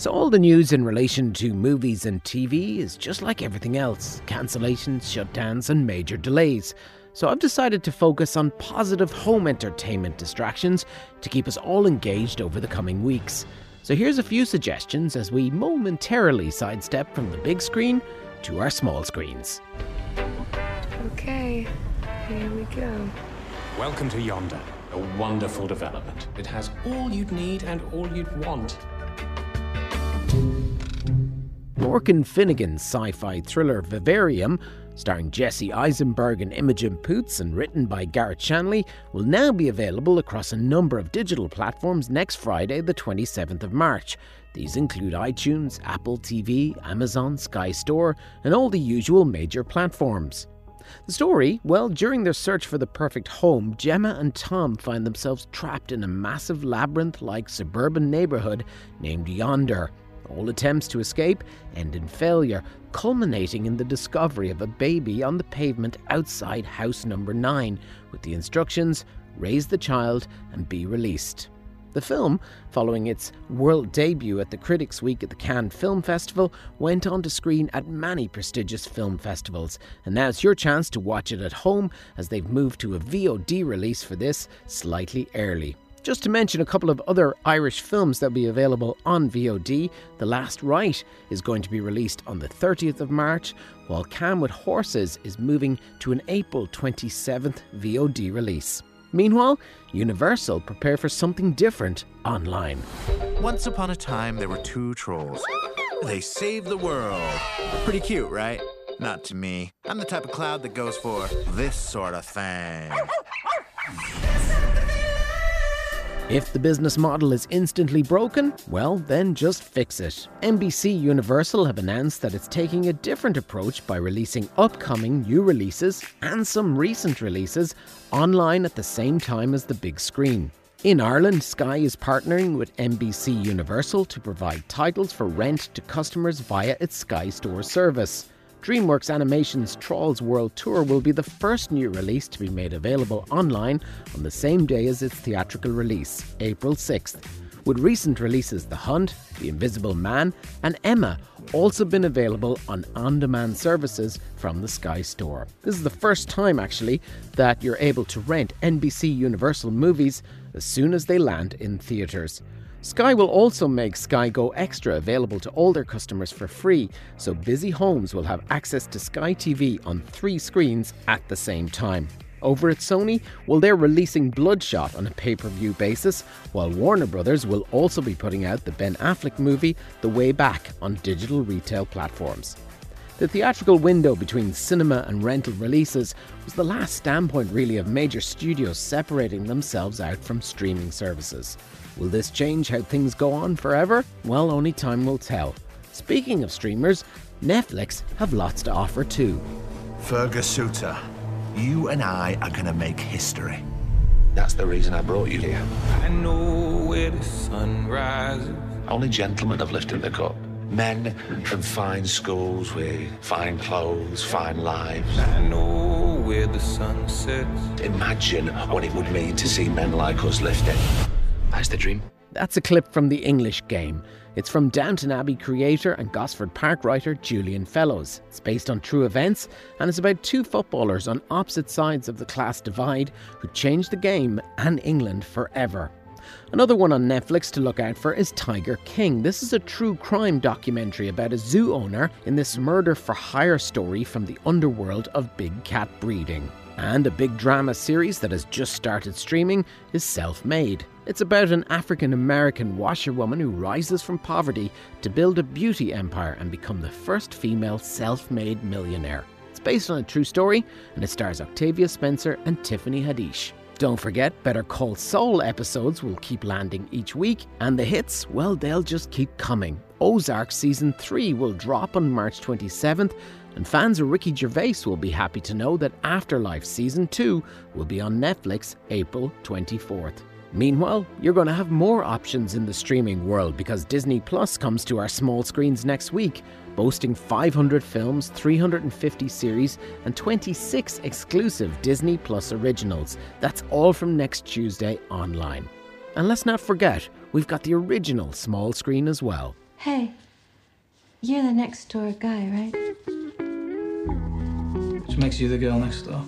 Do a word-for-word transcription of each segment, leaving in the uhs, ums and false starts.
So all the news in relation to movies and T V is just like everything else: cancellations, shutdowns and major delays. So I've decided to focus on positive home entertainment distractions to keep us all engaged over the coming weeks. So here's a few suggestions as we momentarily sidestep from the big screen to our small screens. Okay, here we go. Welcome to Yonder, a wonderful development. It has all you'd need and all you'd want. Morgan Finnegan's sci-fi thriller Vivarium, starring Jesse Eisenberg and Imogen Poots and written by Garrett Shanley, will now be available across a number of digital platforms next Friday, the twenty-seventh of March. These include iTunes, Apple T V, Amazon, Sky Store, and all the usual major platforms. The story, well, during their search for the perfect home, Gemma and Tom find themselves trapped in a massive labyrinth-like suburban neighbourhood named Yonder. All attempts to escape end in failure, culminating in the discovery of a baby on the pavement outside house number nine, with the instructions: raise the child and be released. The film, following its world debut at the Critics' Week at the Cannes Film Festival, went on to screen at many prestigious film festivals, and now it's your chance to watch it at home as they've moved to a V O D release for this slightly early. Just to mention a couple of other Irish films that will be available on V O D, The Last Rite is going to be released on the thirtieth of March, while Calm with Horses is moving to an April twenty-seventh V O D release. Meanwhile, Universal prepare for something different online. Once upon a time, there were two trolls. They saved the world. Pretty cute, right? Not to me. I'm the type of cloud that goes for this sort of thing. If the business model is instantly broken, well, then just fix it. N B C Universal have announced that it's taking a different approach by releasing upcoming new releases and some recent releases online at the same time as the big screen. In Ireland, Sky is partnering with N B C Universal to provide titles for rent to customers via its Sky Store service. DreamWorks Animation's Trolls World Tour will be the first new release to be made available online on the same day as its theatrical release, April sixth. With recent releases The Hunt, The Invisible Man and Emma also been available on on-demand services from the Sky Store. This is the first time, actually, that you're able to rent N B C Universal movies as soon as they land in theatres. Sky will also make Sky Go Extra available to all their customers for free, so busy homes will have access to Sky T V on three screens at the same time. Over at Sony, well, they're releasing Bloodshot on a pay-per-view basis, while Warner Brothers will also be putting out the Ben Affleck movie The Way Back on digital retail platforms. The theatrical window between cinema and rental releases was the last standpoint, really, of major studios separating themselves out from streaming services. Will this change how things go on forever? Well, only time will tell. Speaking of streamers, Netflix have lots to offer too. Fergus Suter, you and I are gonna make history. That's the reason I brought you here. I know where the sun rises. Only gentlemen have lifted the cup. Men from fine schools with fine clothes, fine lives. I know where the sun sets. Imagine what it would mean to see men like us lift it. That's the dream. That's a clip from The English Game. It's from Downton Abbey creator and Gosford Park writer Julian Fellows. It's based on true events and it's about two footballers on opposite sides of the class divide who changed the game and England forever. Another one on Netflix to look out for is Tiger King. This is a true crime documentary about a zoo owner in this murder-for-hire story from the underworld of big cat breeding. And a big drama series that has just started streaming is Self-Made. It's about an African-American washerwoman who rises from poverty to build a beauty empire and become the first female self-made millionaire. It's based on a true story and it stars Octavia Spencer and Tiffany Haddish. Don't forget, Better Call Saul episodes will keep landing each week, and the hits, well, they'll just keep coming. Ozark Season three will drop on March twenty-seventh, and fans of Ricky Gervais will be happy to know that Afterlife Season two will be on Netflix April twenty-fourth. Meanwhile, you're going to have more options in the streaming world because Disney Plus comes to our small screens next week, boasting five hundred films, three hundred fifty series and twenty-six exclusive Disney Plus originals. That's all from next Tuesday online. And let's not forget, we've got the original small screen as well. Hey, you're the next door guy, right? Which makes you the girl next door.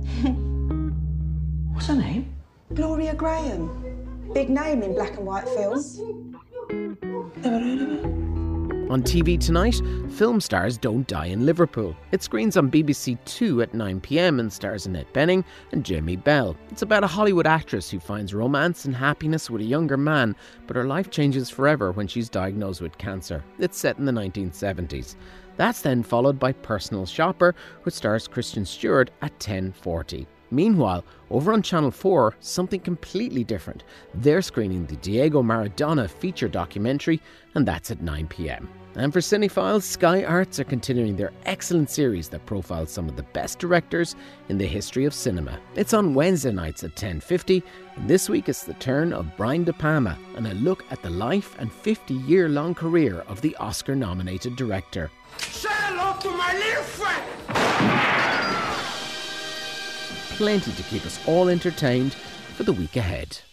What's her name? Gloria Graham. Big name in black and white films. Never heard of her. On T V tonight, Film Stars Don't Die in Liverpool. It screens on B B C Two at nine p m and stars Annette Bening and Jamie Bell. It's about a Hollywood actress who finds romance and happiness with a younger man, but her life changes forever when she's diagnosed with cancer. It's set in the nineteen seventies. That's then followed by Personal Shopper, which stars Kristen Stewart at ten forty. Meanwhile, over on Channel four, something completely different. They're screening the Diego Maradona feature documentary, and that's at nine p m. And for cinephiles, Sky Arts are continuing their excellent series that profiles some of the best directors in the history of cinema. It's on Wednesday nights at ten fifty, and this week it's the turn of Brian De Palma and a look at the life and fifty-year-long career of the Oscar-nominated director. Say hello to my little friend! Plenty to keep us all entertained for the week ahead.